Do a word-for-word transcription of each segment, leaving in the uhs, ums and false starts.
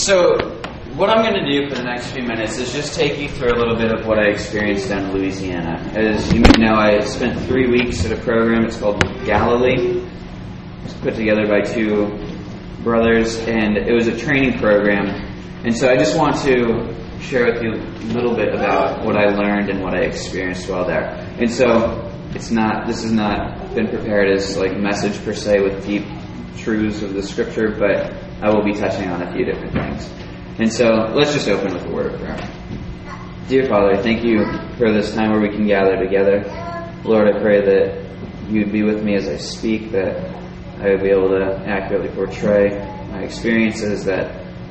So, what I'm going to do for the next few minutes is just take you through a little bit of what I experienced down in Louisiana. As you may know, I spent three weeks at a program. It's called Galilee. It was put together by two brothers, and it was a training program. And so I just want to share with you a little bit about what I learned and what I experienced while there. And so, it's not, this has not been prepared as like a message per se with deep truths of the Scripture, but I will be touching on a few different things. And so, let's just open with a word of prayer. Dear Father, thank you for this time where we can gather together. Lord, I pray that you would be with me as I speak, that I would be able to accurately portray my experiences, that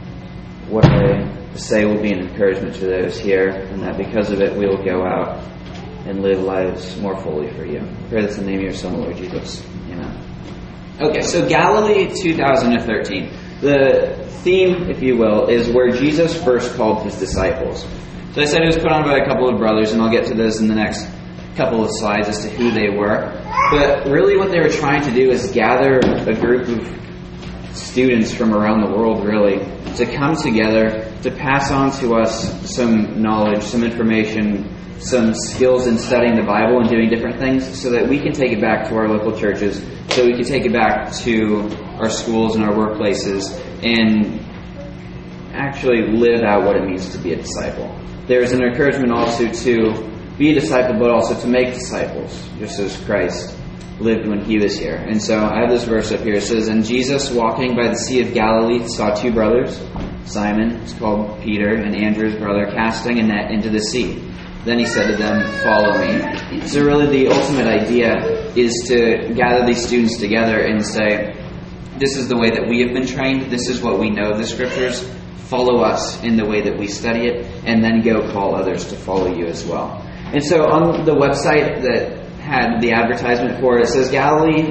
what I say will be an encouragement to those here, and that because of it we will go out and live lives more fully for you. I pray this in the name of your Son, Lord Jesus. Amen. Okay, so Galilee two thousand thirteen. The theme, if you will, is where Jesus first called his disciples. So I said it was put on by a couple of brothers, and I'll get to this in the next couple of slides as to who they were. But really what they were trying to do is gather a group of students from around the world, really, to come together to pass on to us some knowledge, some information, some skills in studying the Bible and doing different things so that we can take it back to our local churches, so we can take it back to our schools and our workplaces and actually live out what it means to be a disciple. There's an encouragement also to be a disciple, but also to make disciples, just as Christ lived when he was here. And so I have this verse up here. It says, "And Jesus, walking by the Sea of Galilee, saw two brothers, Simon, it's called Peter, and Andrew's brother, casting a net into the sea. Then he said to them, 'Follow me.'" So really the ultimate idea is to gather these students together and say, this is the way that we have been trained, this is what we know of the Scriptures, follow us in the way that we study it, and then go call others to follow you as well. And so on the website that had the advertisement for it, it says Galilee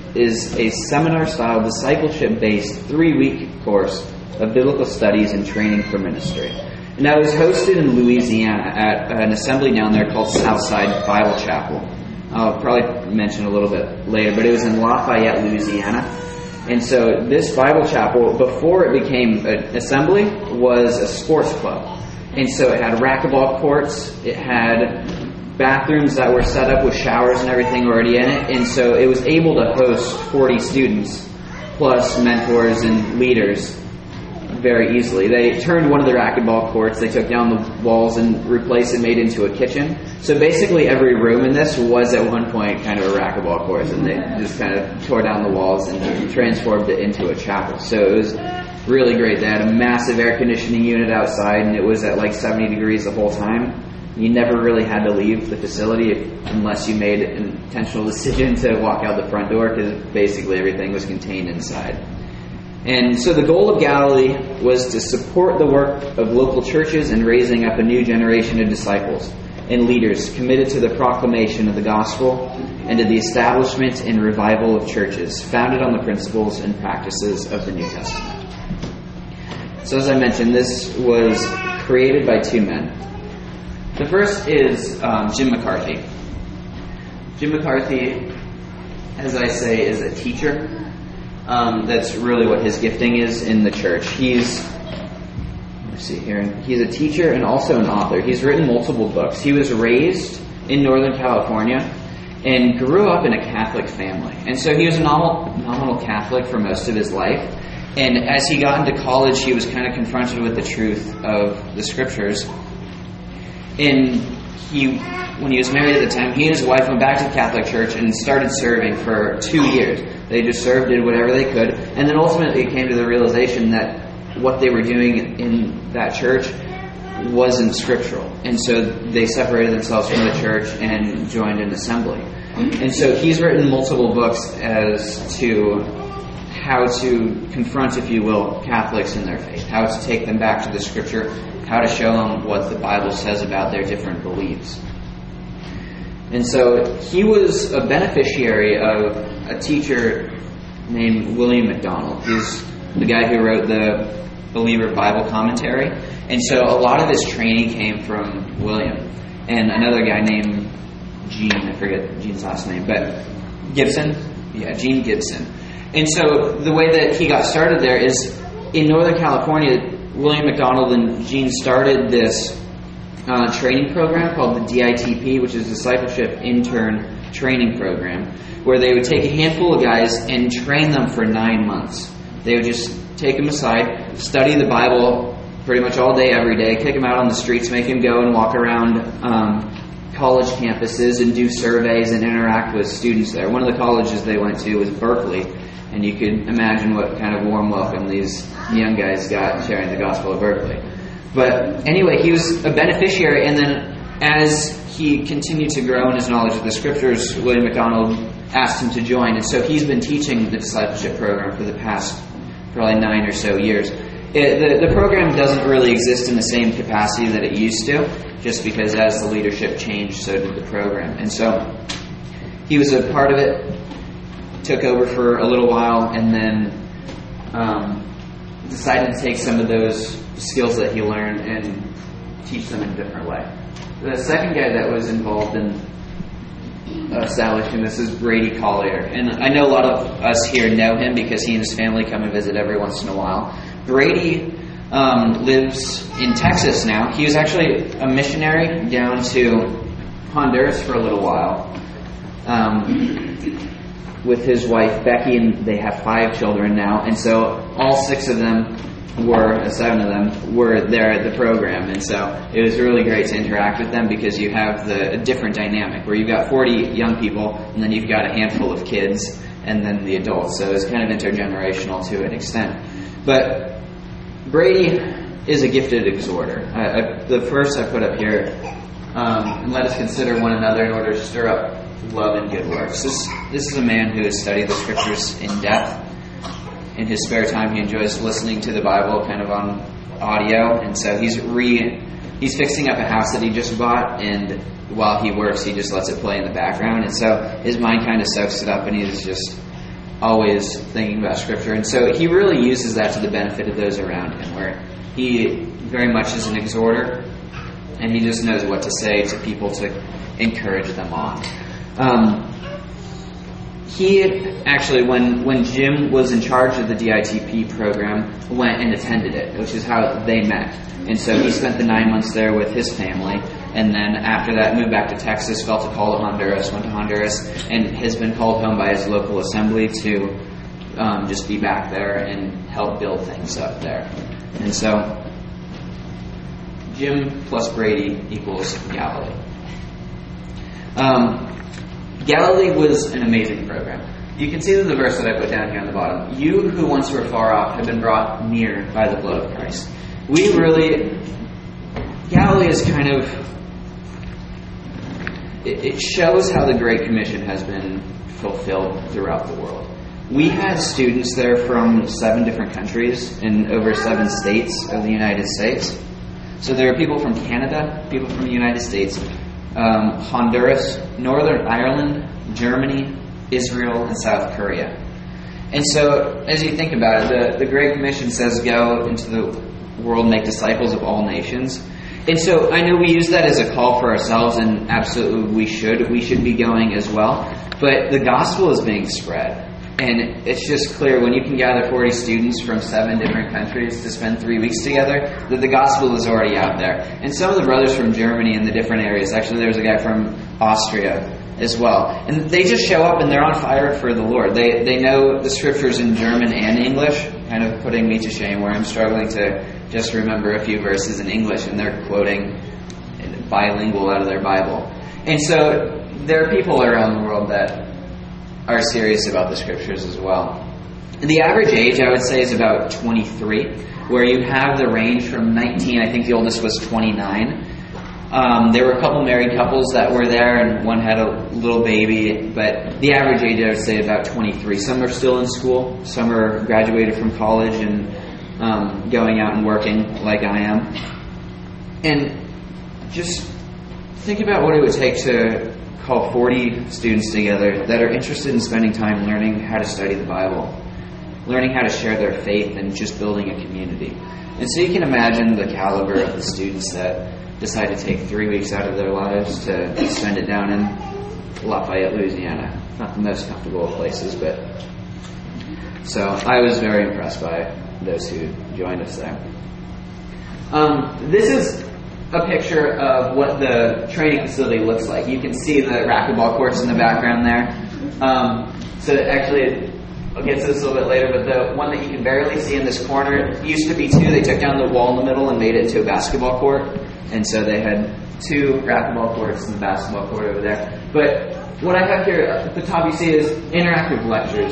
is a seminar-style, discipleship-based three-week course of biblical studies and training for ministry. And that was hosted in Louisiana at an assembly down there called Southside Bible Chapel. I'll probably mention a little bit later, but it was in Lafayette, Louisiana. And so this Bible chapel, before it became an assembly, was a sports club. And so it had racquetball courts, it had bathrooms that were set up with showers and everything already in it. And so it was able to host forty students, plus mentors and leaders, very easily. They turned one of the racquetball courts, they took down the walls and replaced it, made it into a kitchen. So basically every room in this was at one point kind of a racquetball course, and they just kind of tore down the walls and transformed it into a chapel. So it was really great. They had a massive air conditioning unit outside, and it was at like seventy degrees the whole time. You never really had to leave the facility if, unless you made an intentional decision to walk out the front door, because basically everything was contained inside. And so the goal of Galilee was to support the work of local churches in raising up a new generation of disciples and leaders committed to the proclamation of the gospel and to the establishment and revival of churches founded on the principles and practices of the New Testament. So as I mentioned, this was created by two men. The first is um, Jim McCarthy. Jim McCarthy, as I say, is a teacher. Um, that's really what his gifting is in the church. He's, let's see here, he's a teacher and also an author. He's written multiple books. He was raised in Northern California and grew up in a Catholic family. And so he was a nominal, nominal Catholic for most of his life. And as he got into college, he was kind of confronted with the truth of the Scriptures. And he, when he was married at the time, he and his wife went back to the Catholic Church and started serving for two years. They just served, did whatever they could, and then ultimately it came to the realization that what they were doing in that church wasn't scriptural. And so they separated themselves from the church and joined an assembly. And so he's written multiple books as to how to confront, if you will, Catholics in their faith, how to take them back to the Scripture, how to show them what the Bible says about their different beliefs. And so he was a beneficiary of a teacher named William MacDonald. He's the guy who wrote the Believer Bible Commentary. And so a lot of his training came from William. And another guy named Gene, I forget Gene's last name, but Gibson? Yeah, Gene Gibson. And so the way that he got started there is in Northern California, William McDonald and Gene started this uh, training program called the D I T P, which is Discipleship Intern Training Program, where they would take a handful of guys and train them for nine months. They would just take them aside, study the Bible pretty much all day, every day, kick them out on the streets, make them go and walk around um, college campuses and do surveys and interact with students there. One of the colleges they went to was Berkeley, and you could imagine what kind of warm welcome these young guys got sharing the gospel of Berkeley. But anyway, he was a beneficiary, and then as he continued to grow in his knowledge of the Scriptures, William McDonald asked him to join, and so he's been teaching the discipleship program for the past probably nine or so years. It, the, the program doesn't really exist in the same capacity that it used to, just because as the leadership changed, so did the program. And so he was a part of it, took over for a little while, and then um, decided to take some of those skills that he learned and teach them in a different way. The second guy that was involved in establishing this is Brady Collier. And I know a lot of us here know him because he and his family come and visit every once in a while. Brady um, lives in Texas now. He was actually a missionary down to Honduras for a little while um, with his wife Becky, and they have five children now. And so all six of them were, uh, seven of them, were there at the program. And so it was really great to interact with them because you have the a different dynamic where you've got forty young people and then you've got a handful of kids and then the adults. So it's kind of intergenerational to an extent. But Brady is a gifted exhorter. I, I, the verse I put up here, um, and let us consider one another in order to stir up love and good works. This, this is a man who has studied the Scriptures in depth. In his spare time, he enjoys listening to the Bible kind of on audio, and so he's re he's fixing up a house that he just bought, and while he works, he just lets it play in the background, and so his mind kind of soaks it up, and he's just always thinking about Scripture, and so he really uses that to the benefit of those around him, where he very much is an exhorter, and he just knows what to say to people to encourage them on. Um, He actually, when, when Jim was in charge of the D I T P program, went and attended it, which is how they met. And so he spent the nine months there with his family, and then after that moved back to Texas, felt a call to Honduras, went to Honduras, and has been called home by his local assembly to um, just be back there and help build things up there. And so Jim plus Brady equals Galilee. Um... Galilee was an amazing program. You can see the verse that I put down here on the bottom. You who once were far off have been brought near by the blood of Christ. We really... Galilee is kind of... It, it shows how the Great Commission has been fulfilled throughout the world. We had students there from seven different countries in over seven states of the United States. So there are people from Canada, people from the United States, Um, Honduras, Northern Ireland, Germany, Israel, and South Korea. And so, as you think about it, the, the Great Commission says, go into the world and make disciples of all nations. And so, I know we use that as a call for ourselves, and absolutely we should. We should be going as well. But the gospel is being spread. And it's just clear when you can gather forty students from seven different countries to spend three weeks together, that the gospel is already out there. And some of the brothers from Germany in the different areas, actually there was a guy from Austria as well, and they just show up and they're on fire for the Lord. They they know the Scriptures in German and English, kind of putting me to shame where I'm struggling to just remember a few verses in English and they're quoting bilingual out of their Bible. And so there are people around the world that are serious about the Scriptures as well. And the average age, I would say, is about twenty-three, where you have the range from nineteen, I think the oldest was twenty-nine. Um, there were a couple married couples that were there, and one had a little baby, but the average age, I would say, about twenty-three. Some are still in school, some are graduated from college and um, going out and working like I am. And just think about what it would take to call forty students together that are interested in spending time learning how to study the Bible, learning how to share their faith, and just building a community. And so you can imagine the caliber of the students that decide to take three weeks out of their lives to spend it down in Lafayette, Louisiana. Not the most comfortable of places, but... So I was very impressed by those who joined us there. Um, this is a picture of what the training facility looks like. You can see the racquetball courts in the background there. Um, so actually, I'll get to this a little bit later, but the one that you can barely see in this corner used to be two. They took down the wall in the middle and made it into a basketball court. And so they had two racquetball courts and the basketball court over there. But what I have here at the top you see is interactive lectures.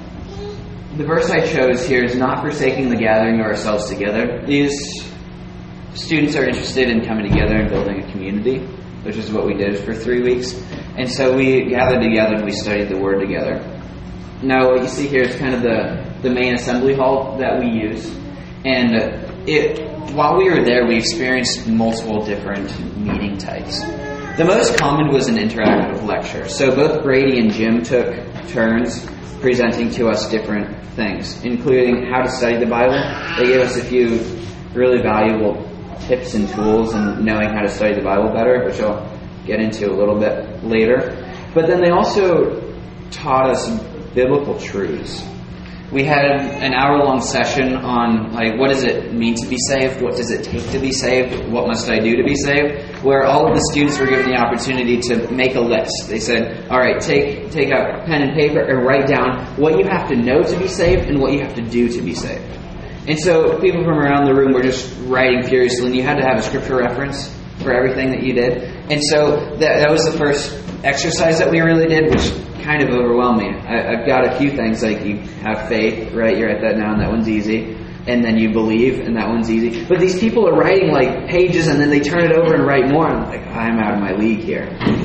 The verse I chose here is not forsaking the gathering of ourselves together. These students are interested in coming together and building a community, which is what we did for three weeks. And so we gathered together and we studied the Word together. Now what you see here is kind of the, the main assembly hall that we use. And it while we were there, we experienced multiple different meeting types. The most common was an interactive lecture. So both Brady and Jim took turns presenting to us different things, including how to study the Bible. They gave us a few really valuable tips and tools in knowing how to study the Bible better, which I'll get into a little bit later. But then they also taught us biblical truths. We had an hour-long session on, like, what does it mean to be saved? What does it take to be saved? What must I do to be saved? Where all of the students were given the opportunity to make a list. They said, all right, take take out pen and paper and write down what you have to know to be saved and what you have to do to be saved. And so people from around the room were just writing furiously, and you had to have a scripture reference for everything that you did. And so that, that was the first exercise that we really did, which kind of overwhelmed me. I, I've got a few things, like you have faith, right? You write that down, that one's easy. And then you believe, and that one's easy. But these people are writing like pages, and then they turn it over and write more. And I'm like, I'm out of my league here.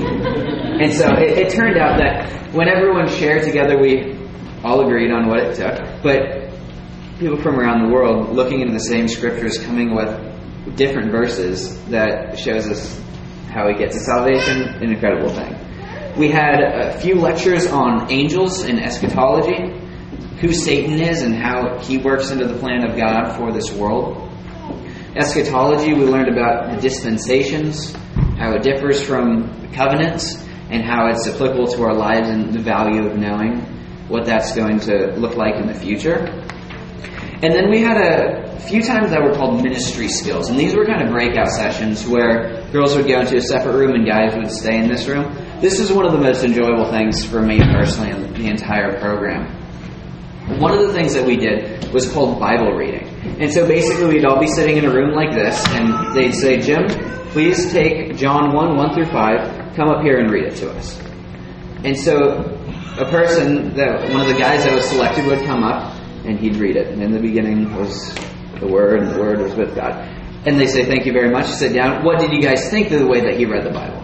And so it, it turned out that when everyone shared together, we all agreed on what it took. But people from around the world looking into the same scriptures, coming with different verses that shows us how we get to salvation, an incredible thing. We had a few lectures on angels and eschatology, who Satan is and how he works into the plan of God for this world. Eschatology, we learned about the dispensations, how it differs from covenants, and how it's applicable to our lives and the value of knowing what that's going to look like in the future. And then we had a few times that were called ministry skills. And these were kind of breakout sessions where girls would go into a separate room and guys would stay in this room. This is one of the most enjoyable things for me personally in the entire program. One of the things that we did was called Bible reading. And so basically we'd all be sitting in a room like this, and they'd say, Jim, please take John one, one through five, come up here and read it to us. And so a person, that one of the guys that was selected would come up, and he'd read it. And in the beginning was the Word, and the Word was with God. And they say, thank you very much. Sit down. What did you guys think of the way that he read the Bible?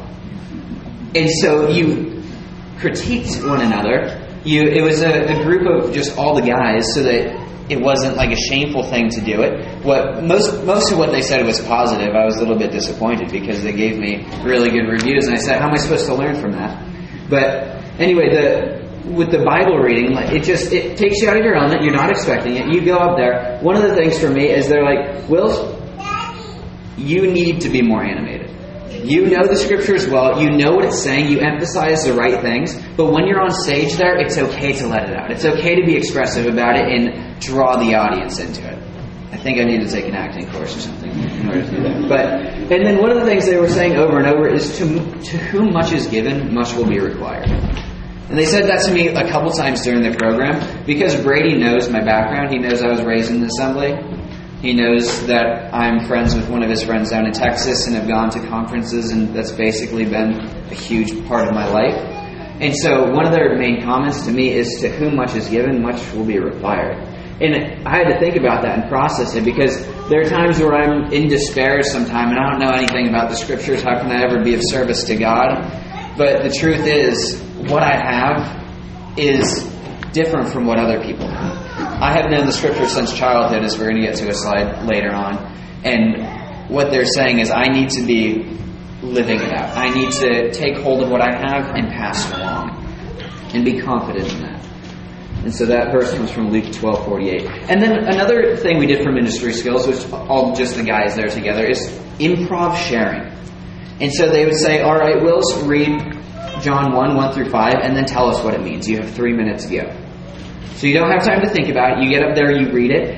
And so you critiqued one another. You, it was a, a group of just all the guys, so that it wasn't like a shameful thing to do it. What most most of what they said was positive. I was a little bit disappointed because they gave me really good reviews, and I said, how am I supposed to learn from that? But anyway, the with the Bible reading, like it just it takes you out of your element. You're not expecting it. You go up there. One of the things for me is they're like, Will, you need to be more animated. You know the scriptures well. You know what it's saying. You emphasize the right things. But when you're on stage there, it's okay to let it out. It's okay to be expressive about it and draw the audience into it. I think I need to take an acting course or something in order to do that. But and then one of the things they were saying over and over is, to to whom much is given, much will be required. And they said that to me a couple times during the program because Brady knows my background. He knows I was raised in the assembly. He knows that I'm friends with one of his friends down in Texas and have gone to conferences, and that's basically been a huge part of my life. And so one of their main comments to me is, to whom much is given, much will be required. And I had to think about that and process it, because there are times where I'm in despair sometime and I don't know anything about the scriptures. How can I ever be of service to God? But the truth is, what I have is different from what other people have. I have known the scripture since childhood, as we're going to get to a slide later on. And what they're saying is, I need to be living it out. I need to take hold of what I have and pass it along. And be confident in that. And so that verse comes from Luke twelve forty-eight. And then another thing we did for ministry skills, which all just the guys there together, is improv sharing. And so they would say, all right, Wills, read John one, one through five, and then tell us what it means. You have three minutes to go. So you don't have time to think about it. You get up there, you read it.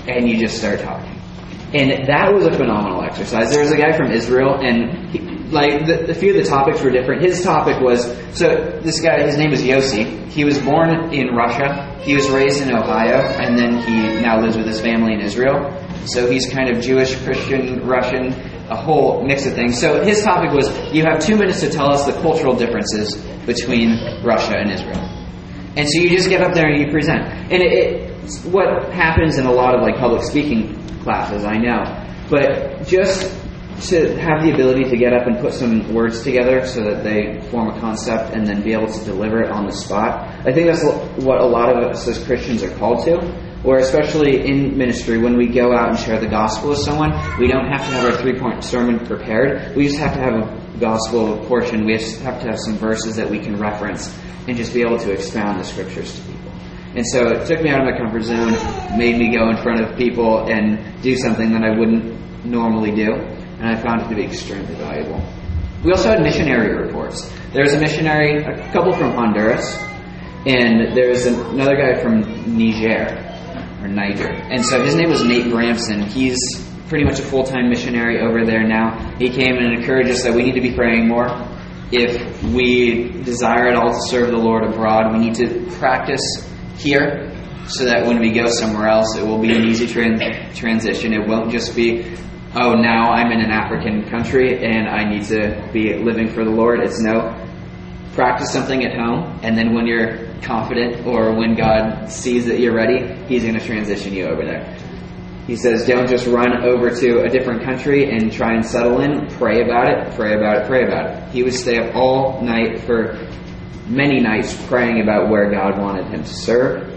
and you just start talking. And that was a phenomenal exercise. There was a guy from Israel, and he, like the, a few of the topics were different. His topic was, so this guy, his name is Yossi. He was born in Russia. He was raised in Ohio, and then he now lives with his family in Israel. So he's kind of Jewish, Christian, Russian, a whole mix of things. So his topic was, you have two minutes to tell us the cultural differences between Russia and Israel. And so you just get up there and you present. And it, it what happens in a lot of like public speaking classes, I know. But just to have the ability to get up and put some words together so that they form a concept and then be able to deliver it on the spot, I think that's what a lot of us as Christians are called to. Or especially in ministry, when we go out and share the gospel with someone, we don't have to have our three-point sermon prepared. We just have to have a gospel portion. We just have to have some verses that we can reference and just be able to expound the scriptures to people. And so it took me out of my comfort zone, made me go in front of people and do something that I wouldn't normally do. And I found it to be extremely valuable. We also had missionary reports. There was a missionary, a couple from Honduras, and there was another guy from Niger. Or Niger. And so his name was Nate Bramson. He's pretty much a full-time missionary over there now. He came and encouraged us that we need to be praying more. If we desire at all to serve the Lord abroad, we need to practice here so that when we go somewhere else, it will be an easy tran- transition. It won't just be, oh, now I'm in an African country and I need to be living for the Lord. It's no, practice something at home, and then when you're confident or when God sees that you're ready, He's going to transition you over there. He says, don't just run over to a different country and try and settle in. Pray about it, pray about it, pray about it. He would stay up all night for many nights praying about where God wanted him to serve.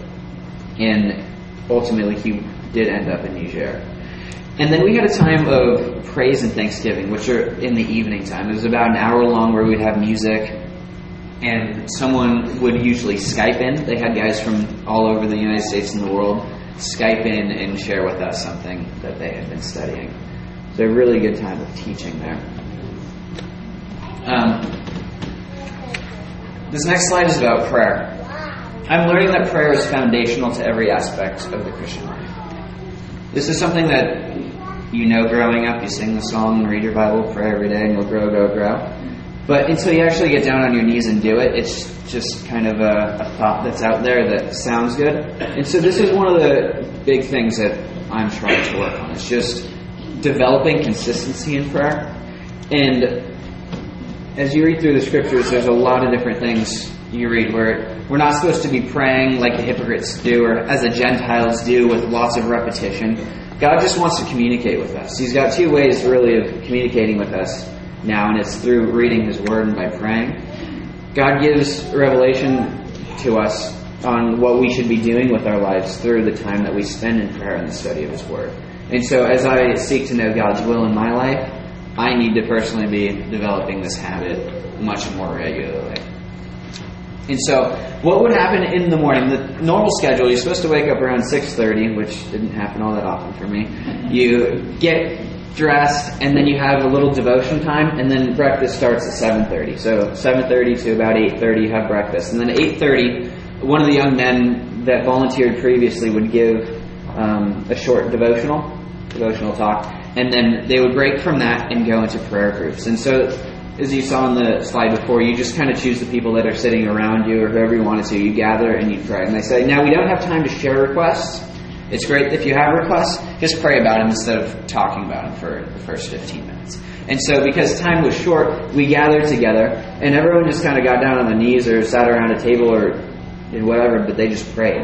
And ultimately, he did end up in Niger. And then we had a time of praise and thanksgiving, which are in the evening time. It was about an hour long where we'd have music. And someone would usually Skype in. They had guys from all over the United States and the world Skype in and share with us something that they had been studying. So a really good time of teaching there. Um, this next slide is about prayer. I'm learning that prayer is foundational to every aspect of the Christian life. This is something that you know growing up. You sing the song and read your Bible, pray every day, and you'll grow, grow, grow. But until you actually get down on your knees and do it, it's just kind of a, a thought that's out there that sounds good. And so this is one of the big things that I'm trying to work on. It's just developing consistency in prayer. And as you read through the scriptures, there's a lot of different things you read where we're not supposed to be praying like the hypocrites do or as the Gentiles do with lots of repetition. God just wants to communicate with us. He's got two ways really of communicating with us now, and it's through reading His Word and by praying. God gives revelation to us on what we should be doing with our lives through the time that we spend in prayer and the study of His Word. And so as I seek to know God's will in my life, I need to personally be developing this habit much more regularly. And so what would happen in the morning? The normal schedule, you're supposed to wake up around six thirty, which didn't happen all that often for me. You get dressed, and then you have a little devotion time, and then breakfast starts at seven thirty. So seven thirty to about eight thirty, you have breakfast. And then at eight thirty, one of the young men that volunteered previously would give um, a short devotional, devotional talk, and then they would break from that and go into prayer groups. And so, as you saw on the slide before, you just kind of choose the people that are sitting around you or whoever you wanted to. You gather and you pray. And they say, now we don't have time to share requests. It's great if you have requests, just pray about them instead of talking about them for the first fifteen minutes. And so because time was short, we gathered together, and everyone just kind of got down on their knees or sat around a table or did whatever, but they just prayed.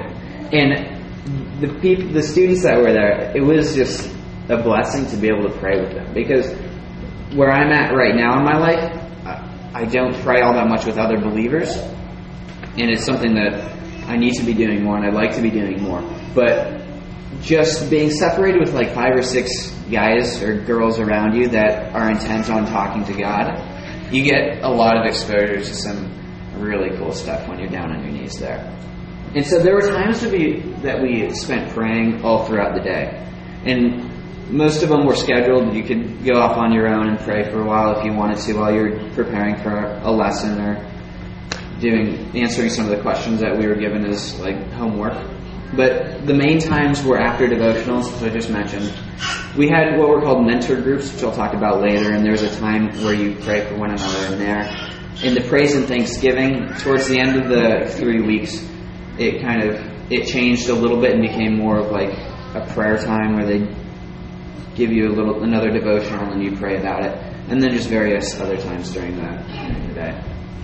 And the people, the students that were there, it was just a blessing to be able to pray with them. Because where I'm at right now in my life, I don't pray all that much with other believers. And it's something that I need to be doing more, and I'd like to be doing more. But just being separated with like five or six guys or girls around you that are intent on talking to God, you get a lot of exposure to some really cool stuff when you're down on your knees there. And so there were times to be, that we spent praying all throughout the day. And most of them were scheduled. You could go off on your own and pray for a while if you wanted to while you're preparing for a lesson or doing answering some of the questions that we were given as like homework. But the main times were after devotionals, as I just mentioned. We had what were called mentor groups, which I'll talk about later, and there was a time where you pray for one another in there. In the praise and thanksgiving, towards the end of the three weeks, it kind of, it changed a little bit and became more of like a prayer time where they give you a little another devotional and you pray about it. And then just various other times during the, during the day.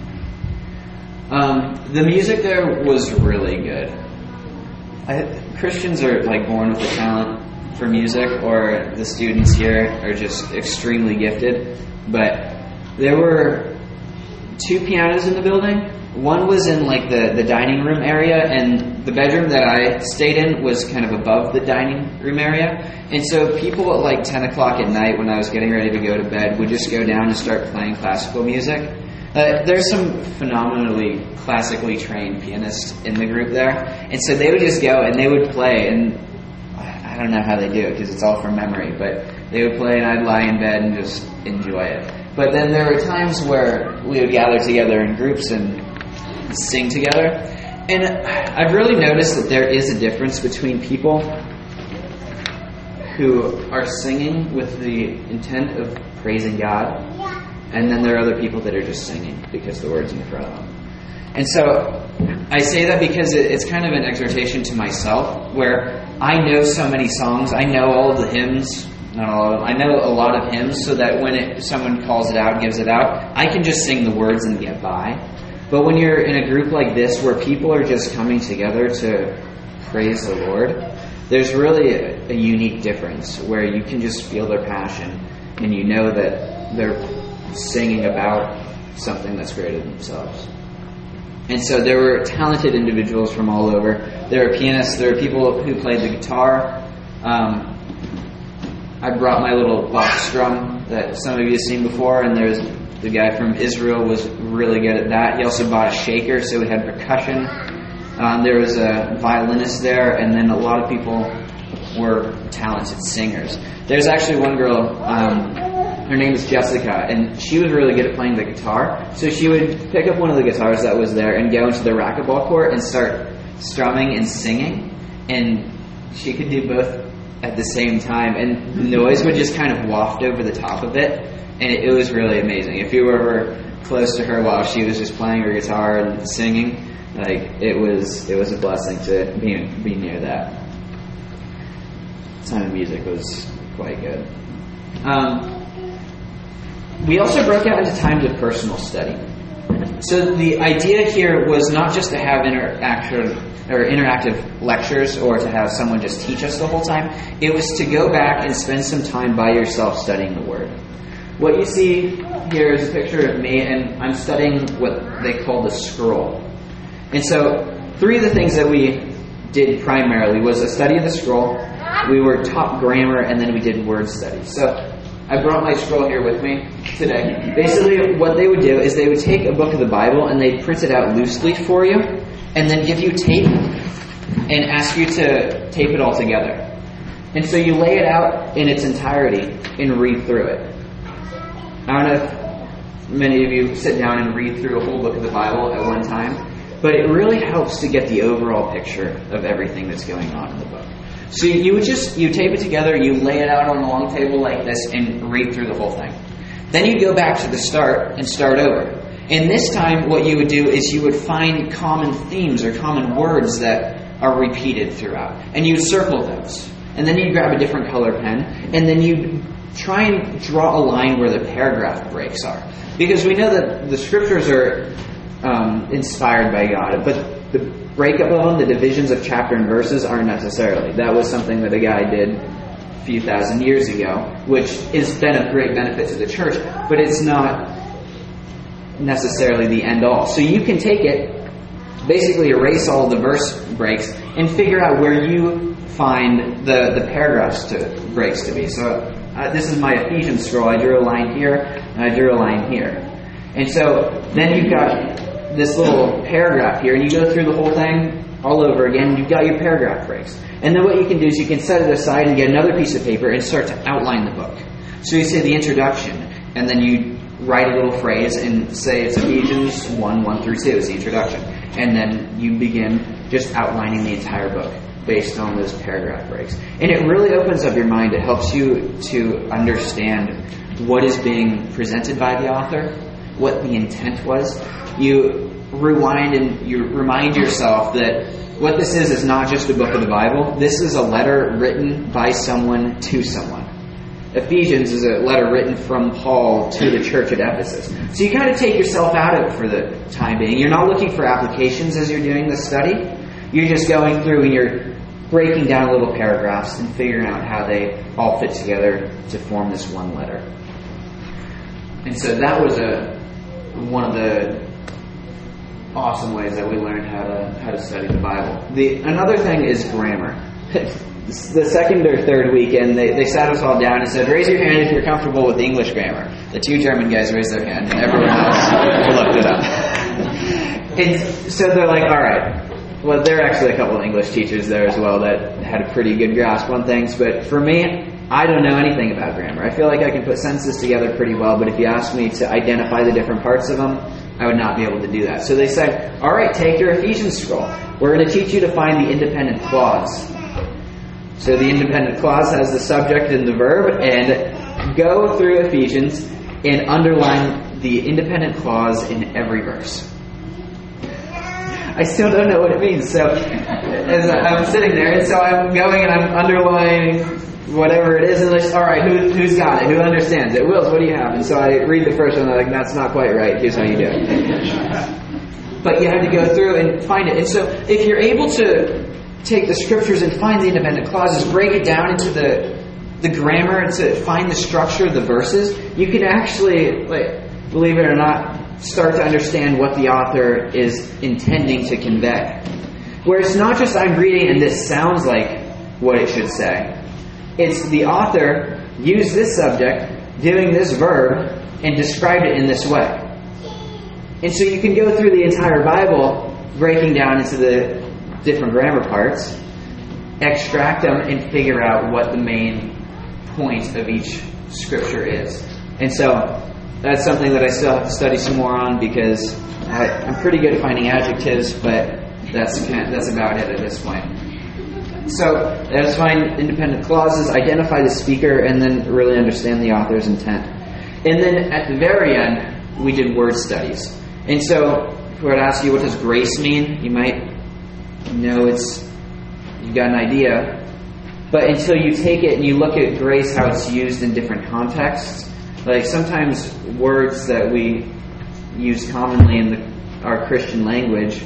Um, the music there was really good. I, Christians are like born with a talent for music, or the students here are just extremely gifted. But there were two pianos in the building. One was in like the, the dining room area, and the bedroom that I stayed in was kind of above the dining room area. And so people at like ten o'clock at night when I was getting ready to go to bed would just go down and start playing classical music. Uh, there's some phenomenally classically trained pianists in the group there. And so they would just go and they would play, and I don't know how they do it because it's all from memory, but they would play and I'd lie in bed and just enjoy it. But then there were times where we would gather together in groups and sing together. And I've really noticed that there is a difference between people who are singing with the intent of praising God, and then there are other people that are just singing because the word's in front of them. And so I say that because it's kind of an exhortation to myself, where I know so many songs, I know all of the hymns, not all of them, I know a lot of hymns, so that when it, someone calls it out, gives it out, I can just sing the words and get by. But when you're in a group like this where people are just coming together to praise the Lord, there's really a, a unique difference where you can just feel their passion and you know that they're singing about something that's greater than themselves. And so there were talented individuals from all over. There were pianists, there were people who played the guitar. Um, I brought my little box drum that some of you have seen before, and there's the guy from Israel was really good at that. He also bought a shaker, so it had percussion. Um, there was a violinist there, and then a lot of people were talented singers. There's actually one girl, um, her name is Jessica, and she was really good at playing the guitar. So she would pick up one of the guitars that was there and go into the racquetball court and start strumming and singing. And she could do both at the same time, and the noise would just kind of waft over the top of it. And it, it was really amazing. If you were ever close to her while she was just playing her guitar and singing, like it was, it was a blessing to be be near that. Time of music was quite good. Um, we also broke out into times of personal study. So the idea here was not just to have interaction or interactive lectures or to have someone just teach us the whole time. It was to go back and spend some time by yourself studying the Word. What you see here is a picture of me, and I'm studying what they call the scroll. And so three of the things that we did primarily was a study of the scroll, we were taught grammar, and then we did word study. So I brought my scroll here with me today. Basically what they would do is they would take a book of the Bible and they'd print it out loosely for you and then give you tape and ask you to tape it all together. And so you lay it out in its entirety and read through it. I don't know if many of you sit down and read through a whole book of the Bible at one time, but it really helps to get the overall picture of everything that's going on in the book. So you would just, you tape it together, you lay it out on a long table like this and read through the whole thing. Then you go back to the start and start over. And this time what you would do is you would find common themes or common words that are repeated throughout. And you'd circle those. And then you'd grab a different color pen and then you'd try and draw a line where the paragraph breaks are. Because we know that the scriptures are um, inspired by God, but the breakup of them, the divisions of chapter and verses, aren't necessarily. That was something that a guy did a few thousand years ago, which has been of great benefit to the church, but it's not necessarily the end all. So you can take it, basically erase all the verse breaks, and figure out where you find the, the paragraphs to breaks to be. So uh, this is my Ephesians scroll. I drew a line here, and I drew a line here. And so then you've got this little paragraph here, and you go through the whole thing all over again, and you've got your paragraph breaks. And then what you can do is you can set it aside and get another piece of paper and start to outline the book. So you say the introduction, and then you write a little phrase and say it's Ephesians one, one through two is the introduction. And then you begin just outlining the entire book. based on those paragraph breaks. And it really opens up your mind. It helps you to understand what is being presented by the author, what the intent was. You rewind and you remind yourself that what this is is not just a book of the Bible. This is a letter written by someone to someone. Ephesians is a letter written from Paul to the church at Ephesus. So you kind of take yourself out of it for the time being. You're not looking for applications as you're doing this study. You're just going through and you're breaking down little paragraphs and figuring out how they all fit together to form this one letter. And so that was a one of the awesome ways that we learned how to how to study the Bible. The another thing is grammar. The second or third weekend, they, they sat us all down and said, raise your hand if you're comfortable with English grammar. The two German guys raised their hand, and everyone else looked it up. And so they're like, all right. Well, there are actually a couple of English teachers there as well that had a pretty good grasp on things. But for me, I don't know anything about grammar. I feel like I can put sentences together pretty well, but if you ask me to identify the different parts of them, I would not be able to do that. So they said, all right, take your Ephesians scroll. We're going to teach you to find the independent clause. So the independent clause has the subject and the verb, and go through Ephesians and underline the independent clause in every verse. I still don't know what it means. So as I'm sitting there, and so I'm going and I'm underlining whatever it is, and like, all right, who, who's got it? Who understands it? Wills, what do you have? And so I read the first one, and I'm like, that's not quite right. Here's how you do it. But you have to go through and find it. And so if you're able to take the scriptures and find the independent clauses, break it down into the the grammar to find the structure of the verses, you can actually, like, believe it or not, start to understand what the author is intending to convey. Where it's not just I'm reading and this sounds like what it should say. It's the author used this subject, doing this verb, and described it in this way. And so you can go through the entire Bible, breaking down into the different grammar parts, extract them, and figure out what the main point of each scripture is. And so that's something that I still have to study some more on, because I, I'm pretty good at finding adjectives, but that's kind of, that's about it at this point. So let's find independent clauses, identify the speaker, and then really understand the author's intent. And then at the very end, we did word studies. And so if I were to ask you, what does grace mean? You might know it's, you've got an idea. But until you take it and you look at grace, how it's used in different contexts, like sometimes words that we use commonly in the, our Christian language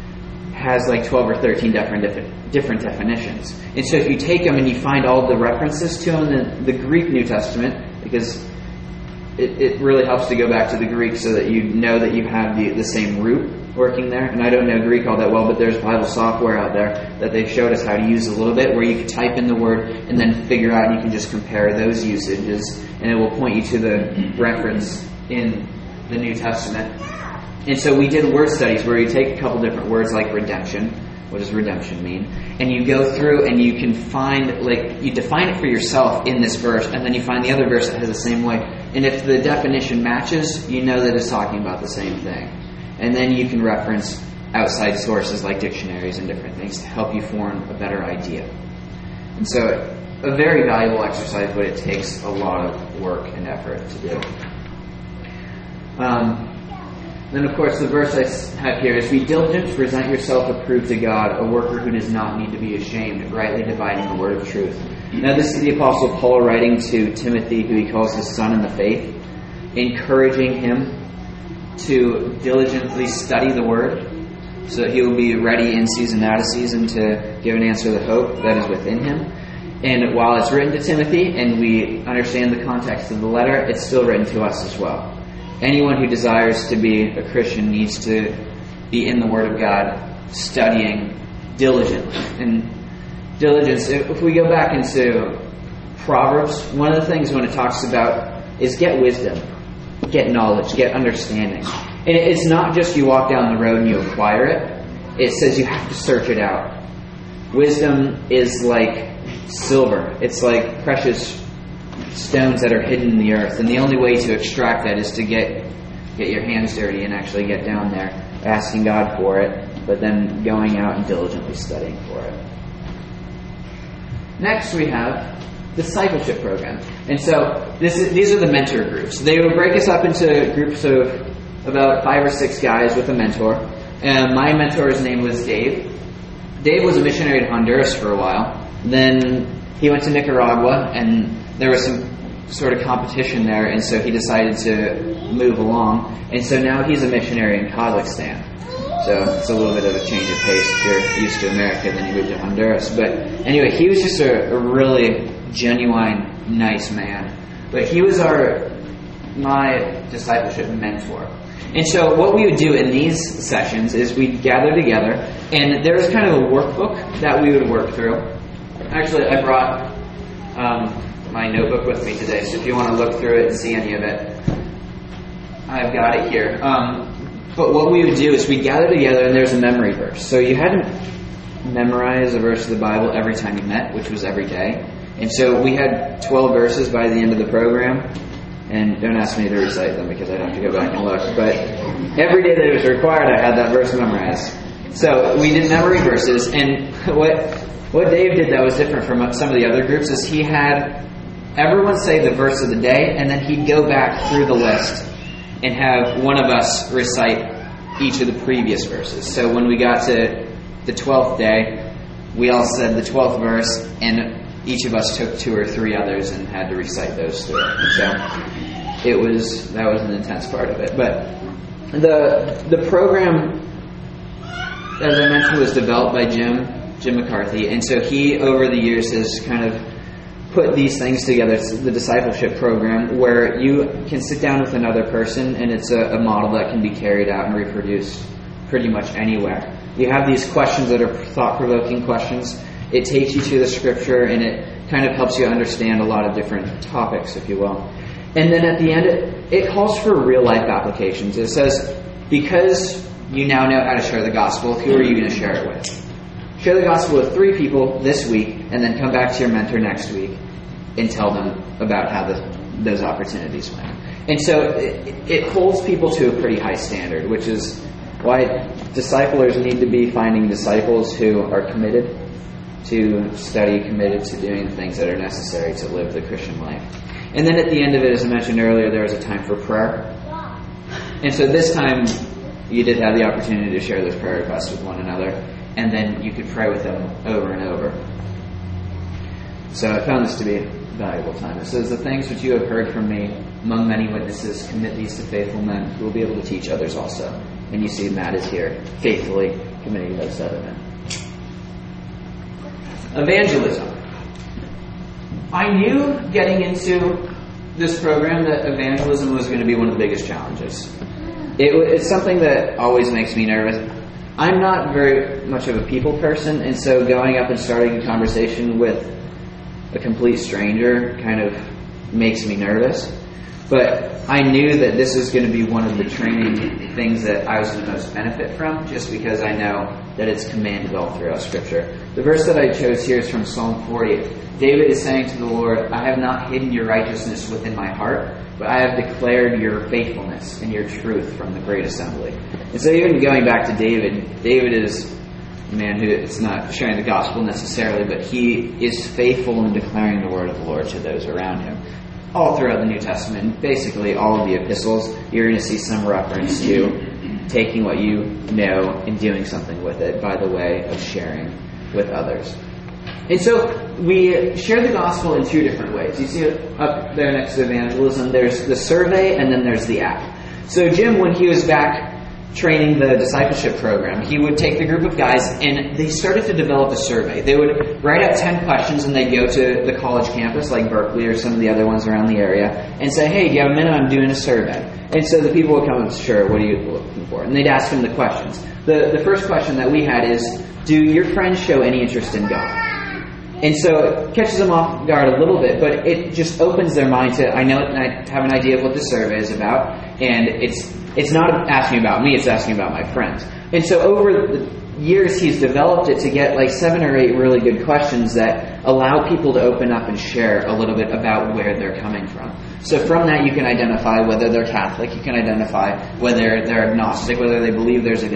has like twelve or thirteen different different definitions. And so if you take them and you find all the references to them in the Greek New Testament, because it, it really helps to go back to the Greek so that you know that you have the, the same root working there. And I don't know Greek all that well, but there's Bible software out there that they've showed us how to use a little bit, where you can type in the word and then figure out, and you can just compare those usages, and it will point you to the reference in the New Testament. And so we did word studies where you take a couple different words like redemption. What does redemption mean? And you go through and you can find, like, you define it for yourself in this verse, and then you find the other verse that has the same way. And if the definition matches, you know that it's talking about the same thing. And then you can reference outside sources like dictionaries and different things to help you form a better idea. And so a very valuable exercise, but it takes a lot of work and effort to do. Um, then, of course, the verse I have here is, be diligent to present yourself approved to God, a worker who does not need to be ashamed, rightly dividing the word of truth. Now, this is the Apostle Paul writing to Timothy, who he calls his son in the faith, encouraging him to diligently study the Word, so that he will be ready in season, out of season, to give an answer to the hope that is within him. And while it's written to Timothy, and we understand the context of the letter, it's still written to us as well. Anyone who desires to be a Christian needs to be in the Word of God, studying diligently. And diligence, if we go back into Proverbs, one of the things when it talks about is get wisdom. Get knowledge, get understanding. And it's not just you walk down the road and you acquire it. It says you have to search it out. Wisdom is like silver. It's like precious stones that are hidden in the earth. And the only way to extract that is to get get your hands dirty and actually get down there asking God for it, but then going out and diligently studying for it. Next we have discipleship program. And so this is, these are the mentor groups. They would break us up into groups of about five or six guys with a mentor. And my mentor's name was Dave. Dave was a missionary to Honduras for a while. Then he went to Nicaragua, and there was some sort of competition there, and so he decided to move along. And so now he's a missionary in Kazakhstan. So it's a little bit of a change of pace. If you're used to America, then you move to Honduras. But anyway, he was just a, a really genuine, nice man. But he was our my discipleship mentor. And so what we would do in these sessions is we'd gather together, and there was kind of a workbook that we would work through. Actually, I brought um, my notebook with me today, so if you want to look through it and see any of it, I've got it here. Um, but what we would do is we'd gather together, and there's a memory verse. So you had to memorize a verse of the Bible every time you met, which was every day. And so we had twelve verses by the end of the program. And don't ask me to recite them because I'd have to go back and look. But every day that it was required, I had that verse memorized. So we did memory verses. And what what Dave did that was different from some of the other groups is he had everyone say the verse of the day, and then he'd go back through the list and have one of us recite each of the previous verses. So when we got to the twelfth day, we all said the twelfth verse, and each of us took two or three others and had to recite those through. So it was that was an intense part of it. But the the program, as I mentioned, was developed by Jim Jim McCarthy, and so he over the years has kind of put these things together. It's the discipleship program where you can sit down with another person, and it's a, a model that can be carried out and reproduced pretty much anywhere. You have these questions that are thought-provoking questions. It takes you to the scripture, and it kind of helps you understand a lot of different topics, if you will. And then at the end, it, it calls for real-life applications. It says, because you now know how to share the gospel, who are you going to share it with? Share the gospel with three people this week, and then come back to your mentor next week and tell them about how the, those opportunities went. And so it, it holds people to a pretty high standard, which is why disciplers need to be finding disciples who are committed to study, committed to doing the things that are necessary to live the Christian life. And then at the end of it, as I mentioned earlier, there was a time for prayer. And so this time, you did have the opportunity to share those prayer requests with one another, and then you could pray with them over and over. So I found this to be a valuable time. It says, the things which you have heard from me among many witnesses, commit these to faithful men who will be able to teach others also. And you see Matt is here, faithfully committing those to other men. Evangelism. I knew getting into this program that evangelism was going to be one of the biggest challenges. It, it's something that always makes me nervous. I'm not very much of a people person, and so going up and starting a conversation with a complete stranger kind of makes me nervous. But I knew that this was going to be one of the training things that I was going to most benefit from, just because I know that it's commanded all throughout Scripture. The verse that I chose here is from Psalm forty. David is saying to the Lord, I have not hidden your righteousness within my heart, but I have declared your faithfulness and your truth from the great assembly. And so even going back to David, David is a man who is not sharing the gospel necessarily, but he is faithful in declaring the word of the Lord to those around him. All throughout the New Testament, basically all of the epistles, you're going to see some reference to taking what you know and doing something with it by the way of sharing with others. And so we share the gospel in two different ways. You see it up there next to evangelism. There's the survey, and then there's the app. So Jim, when he was back training the discipleship program, he would take the group of guys, and they started to develop a survey. They would write out ten questions, and they'd go to the college campus, like Berkeley or some of the other ones around the area, and say, hey, do you have a minute? I'm doing a survey. And so the people would come and say, sure, what are you looking for? And they'd ask them the questions. The, the first question that we had is, do your friends show any interest in God? And so it catches them off guard a little bit, but it just opens their mind to, I know, I have an idea of what this survey is about, and it's it's not asking about me, it's asking about my friends. And so over the years, he's developed it to get like seven or eight really good questions that allow people to open up and share a little bit about where they're coming from. So from that, you can identify whether they're Catholic, you can identify whether they're agnostic, whether they believe there's a God.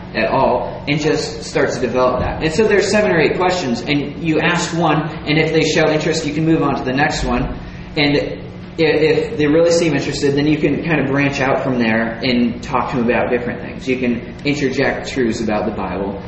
at all, and just start to develop that. And so there's seven or eight questions, and you ask one, and if they show interest, you can move on to the next one. And if they really seem interested, then you can kind of branch out from there and talk to them about different things. You can interject truths about the Bible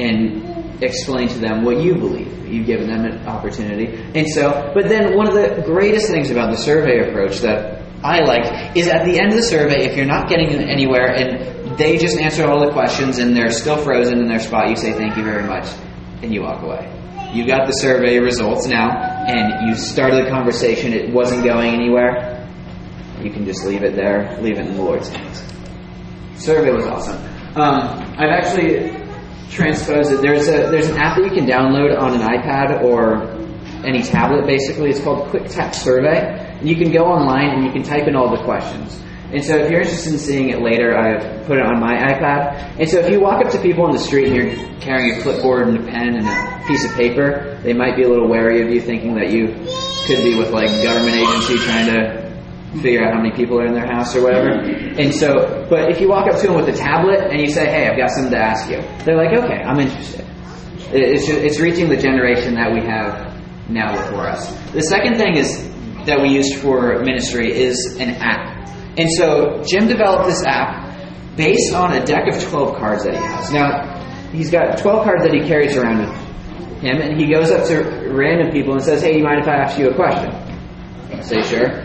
and explain to them what you believe. You've given them an opportunity. And so, but then one of the greatest things about the survey approach that I like is at the end of the survey, if you're not getting anywhere and they just answer all the questions and they're still frozen in their spot, you say thank you very much and you walk away. You got the survey results now, and you started the conversation, it wasn't going anywhere, you can just leave it there, leave it in the Lord's hands. Survey was awesome. Um, I've actually transposed it. There's a there's an app that you can download on an iPad or any tablet, basically. It's called Quick Tap Survey. And you can go online and you can type in all the questions. And so if you're interested in seeing it later, I've put it on my iPad. And so if you walk up to people on the street and you're carrying a clipboard and a pen and a piece of paper, they might be a little wary of you, thinking that you could be with like a government agency trying to figure out how many people are in their house or whatever. And so, but if you walk up to them with a tablet and you say, hey, I've got something to ask you, they're like, okay, I'm interested. It's, just, it's reaching the generation that we have now before us. The second thing is that we used for ministry is an app. And so Jim developed this app based on a deck of twelve cards that he has. Now, he's got twelve cards that he carries around with him, and he goes up to random people and says, hey, you mind if I ask you a question? I say, sure.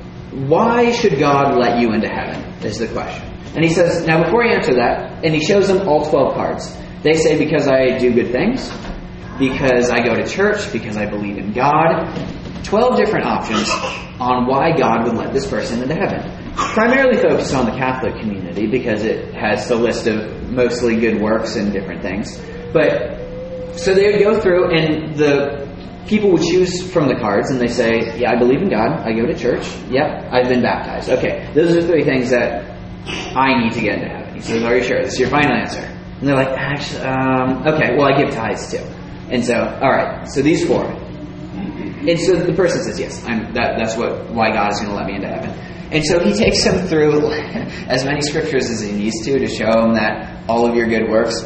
Why should God let you into heaven, is the question. And he says, now before you answer that, and he shows them all twelve cards. They say, because I do good things, because I go to church, because I believe in God. twelve different options on why God would let this person into heaven. Primarily focused on the Catholic community because it has the list of mostly good works and different things. But so they would go through and the people would choose from the cards and they say, yeah, I believe in God. I go to church. Yep, I've been baptized. Okay, those are the three things that I need to get into heaven. He says, are you sure? This is your final answer. And they're like, actually, um, okay, well, I give tithes too. And so, all right, so these four. And so the person says, yes, I'm, that, that's what why God is going to let me into heaven. And so he takes them through as many scriptures as he needs to to show them that all of your good works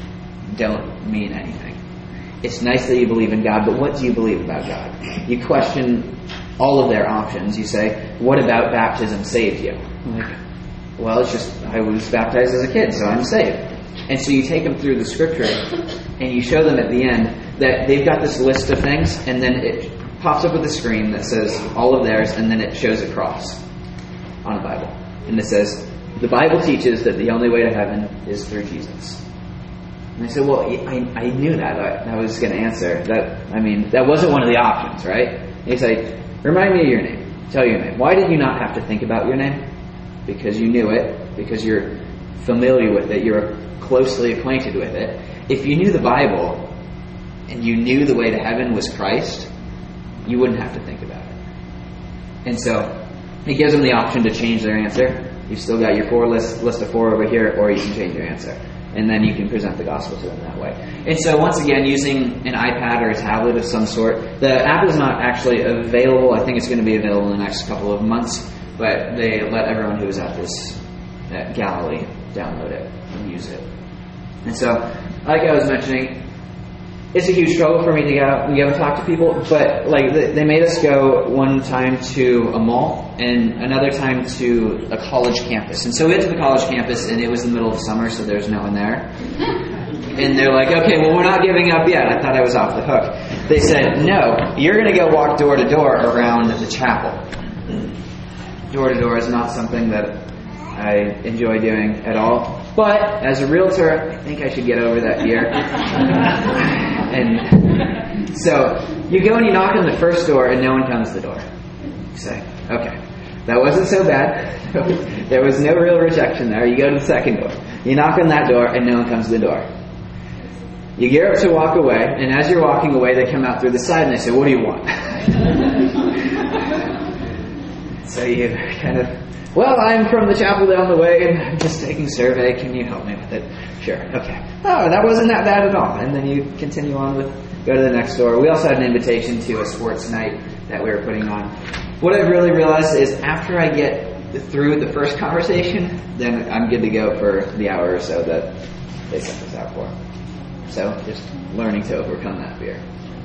don't mean anything. It's nice that you believe in God, but what do you believe about God? You question all of their options. You say, what about baptism saved you? I'm like, well, it's just, I was baptized as a kid, so I'm saved. And so you take them through the scripture and you show them at the end that they've got this list of things, and then it pops up with a screen that says all of theirs, and then it shows a cross on a Bible. And it says, the Bible teaches that the only way to heaven is through Jesus. And I said, well, I, I knew that. I, I was going to answer. That. I mean, that wasn't one of the options, right? And he's like, remind me of your name. Tell your name. Why did you not have to think about your name? Because you knew it. Because you're familiar with it. You're closely acquainted with it. If you knew the Bible and you knew the way to heaven was Christ, you wouldn't have to think about it. And so he gives them the option to change their answer. You've still got your four list, list of four over here, or you can change your answer. And then you can present the gospel to them that way. And so once again, using an iPad or a tablet of some sort, the app is not actually available. I think it's going to be available in the next couple of months, but they let everyone who is at this at Galilee download it and use it. And so, like I was mentioning, it's a huge struggle for me to go out and go and talk to people, but like they made us go one time to a mall and another time to a college campus. And so we went to the college campus and it was the middle of summer, so there's no one there. And they're like, okay, well, we're not giving up yet. I thought I was off the hook. They said, no, you're going to go walk door to door around the chapel. Door to door is not something that I enjoy doing at all. But as a realtor, I think I should get over that fear. And so you go and you knock on the first door and no one comes to the door. You say, okay, that wasn't so bad. There was no real rejection there. You go to the second door. You knock on that door and no one comes to the door. You gear up to walk away, and as you're walking away, they come out through the side and they say, what do you want? So you kind of, well, I'm from the chapel down the way and I'm just taking survey. Can you help me with it? Sure. Okay. Oh, that wasn't that bad at all. And then you continue on with, go to the next door. We also had an invitation to a sports night that we were putting on. What I've really realized is after I get through the first conversation, then I'm good to go for the hour or so that they sent us out for. So just learning to overcome that fear.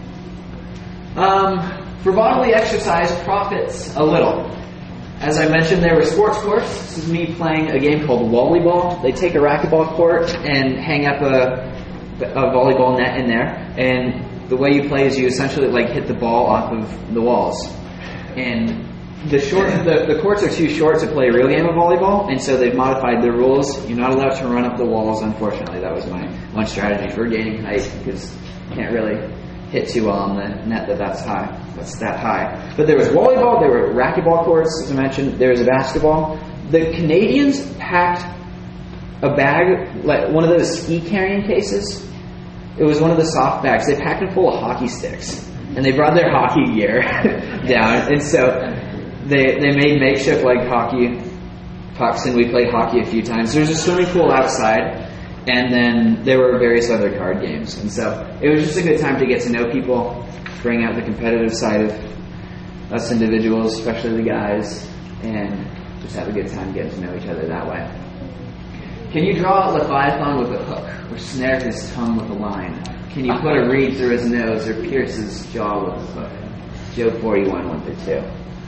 Um, for bodily exercise, profits a little. As I mentioned, there were sports courts. This is me playing a game called volleyball. They take a racquetball court and hang up a, a volleyball net in there. And the way you play is you essentially like hit the ball off of the walls. And the short, the, the courts are too short to play a real game of volleyball, and so they've modified the rules. You're not allowed to run up the walls, unfortunately. That was my one strategy for gaining height, because you can't really hit too well on the net that that's high. That's that high. But there was volleyball, there were racquetball courts, as I mentioned, there was a basketball. The Canadians packed a bag, like one of those ski carrying cases. It was one of the soft bags. They packed it full of hockey sticks. And they brought their hockey gear down. And so they they made makeshift like hockey pucks, and we played hockey a few times. There's a swimming pool outside, and then there were various other card games. And so it was just a good time to get to know people, bring out the competitive side of us individuals, especially the guys, and just have a good time getting to know each other that way. Can you draw a Leviathan with a hook, or snare his tongue with a line? Can you put a reed through his nose, or pierce his jaw with a hook? Job forty-one, one through two.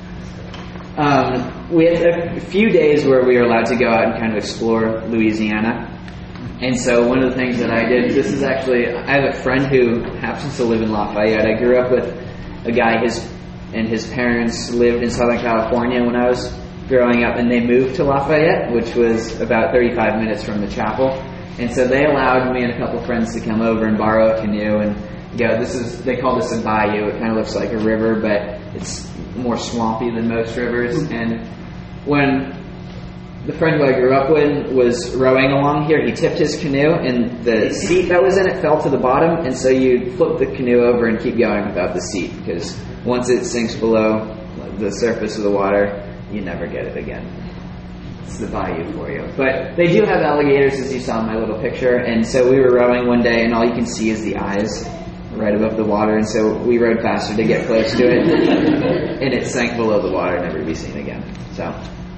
Um, we had a few days where we were allowed to go out and kind of explore Louisiana. And so one of the things that I did, this is actually, I have a friend who happens to live in Lafayette. I grew up with a guy, his and his parents lived in Southern California when I was growing up, and they moved to Lafayette, which was about thirty-five minutes from the chapel. And so they allowed me and a couple friends to come over and borrow a canoe and go. This is, they call this a bayou. It kind of looks like a river, but it's more swampy than most rivers. And when the friend who I grew up with was rowing along here, he tipped his canoe, and the seat that was in it fell to the bottom, and so you flip the canoe over and keep going without the seat, because once it sinks below the surface of the water, you never get it again. It's the bayou for you. But they do have alligators, as you saw in my little picture, and so we were rowing one day, and all you can see is the eyes right above the water, and so we rowed faster to get close to it, and it sank below the water, never to be seen again. So,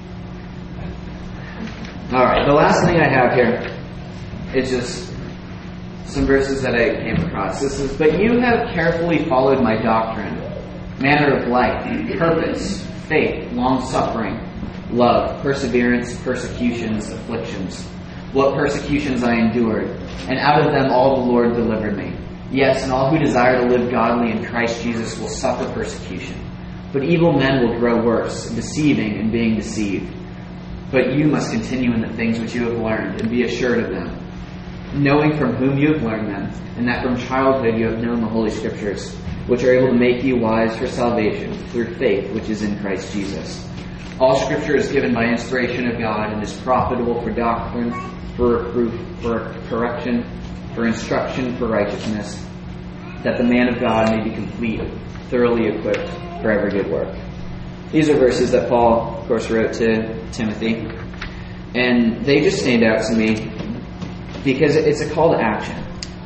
all right, the last thing I have here is just some verses that I came across. This is, but you have carefully followed my doctrine, manner of life, purpose, faith, long-suffering, love, perseverance, persecutions, afflictions. What persecutions I endured, and out of them all the Lord delivered me. Yes, and all who desire to live godly in Christ Jesus will suffer persecution. But evil men will grow worse, deceiving and being deceived. But you must continue in the things which you have learned, and be assured of them, knowing from whom you have learned them, and that from childhood you have known the Holy Scriptures, which are able to make you wise for salvation through faith which is in Christ Jesus. All Scripture is given by inspiration of God and is profitable for doctrine, for reproof, for correction, for instruction, for righteousness, that the man of God may be complete, thoroughly equipped for every good work. These are verses that Paul, of course, wrote to Timothy, and they just stand out to me because it's a call to action.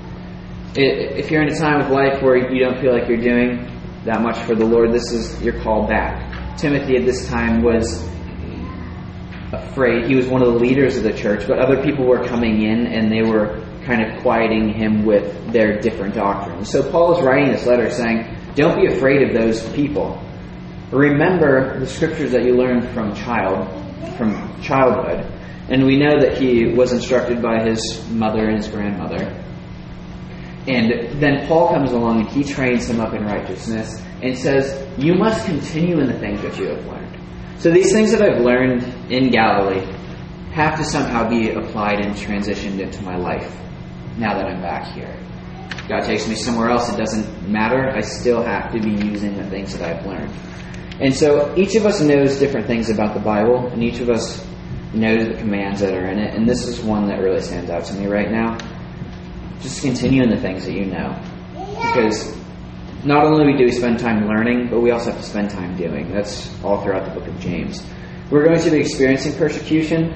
If you're in a time of life where you don't feel like you're doing that much for the Lord, this is your call back. Timothy at this time was afraid. He was one of the leaders of the church, but other people were coming in and they were kind of quieting him with their different doctrines. So Paul is writing this letter saying, don't be afraid of those people. Remember the scriptures that you learned from child, from childhood. And we know that he was instructed by his mother and his grandmother. And then Paul comes along and he trains him up in righteousness and says, you must continue in the things that you have learned. So these things that I've learned in Galilee have to somehow be applied and transitioned into my life now that I'm back here. If God takes me somewhere else, it doesn't matter. I still have to be using the things that I've learned. And so each of us knows different things about the Bible, and each of us knows the commands that are in it. And this is one that really stands out to me right now. Just continue in the things that you know. Because not only do we spend time learning, but we also have to spend time doing. That's all throughout the book of James. We're going to be experiencing persecution.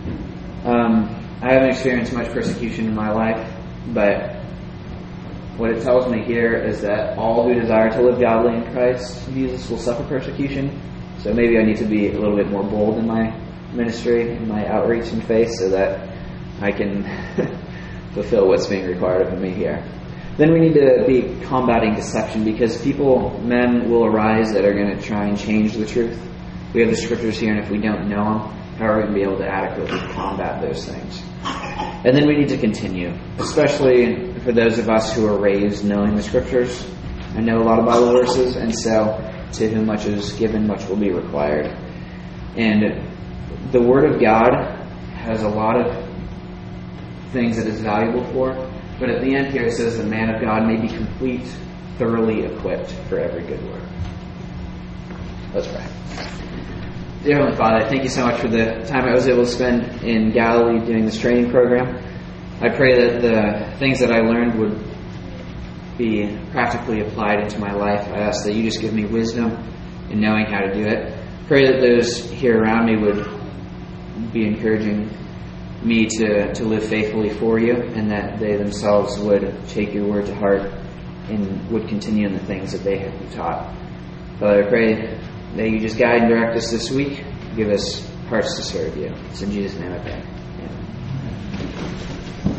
Um, I haven't experienced much persecution in my life, but what it tells me here is that all who desire to live godly in Christ Jesus will suffer persecution. So maybe I need to be a little bit more bold in my ministry, in my outreach and faith, so that I can fulfill what's being required of me here. Then we need to be combating deception, because people, men will arise that are going to try and change the truth. We have the scriptures here, and if we don't know them, how are we going to be able to adequately combat those things? And then we need to continue, especially for those of us who are raised knowing the scriptures. I know a lot of Bible verses, and so to whom much is given, much will be required. And the Word of God has a lot of things that it's valuable for, but at the end here it says the man of God may be complete, thoroughly equipped for every good work. Let's pray. Dear Heavenly Father, thank you so much for the time I was able to spend in Galilee doing this training program. I pray that the things that I learned would be practically applied into my life. I ask that you just give me wisdom in knowing how to do it. Pray that those here around me would be encouraging me to, to live faithfully for you, and that they themselves would take your word to heart and would continue in the things that they have been taught. Father, I pray that you just guide and direct us this week. Give us hearts to serve you. It's in Jesus' name I pray. Amen.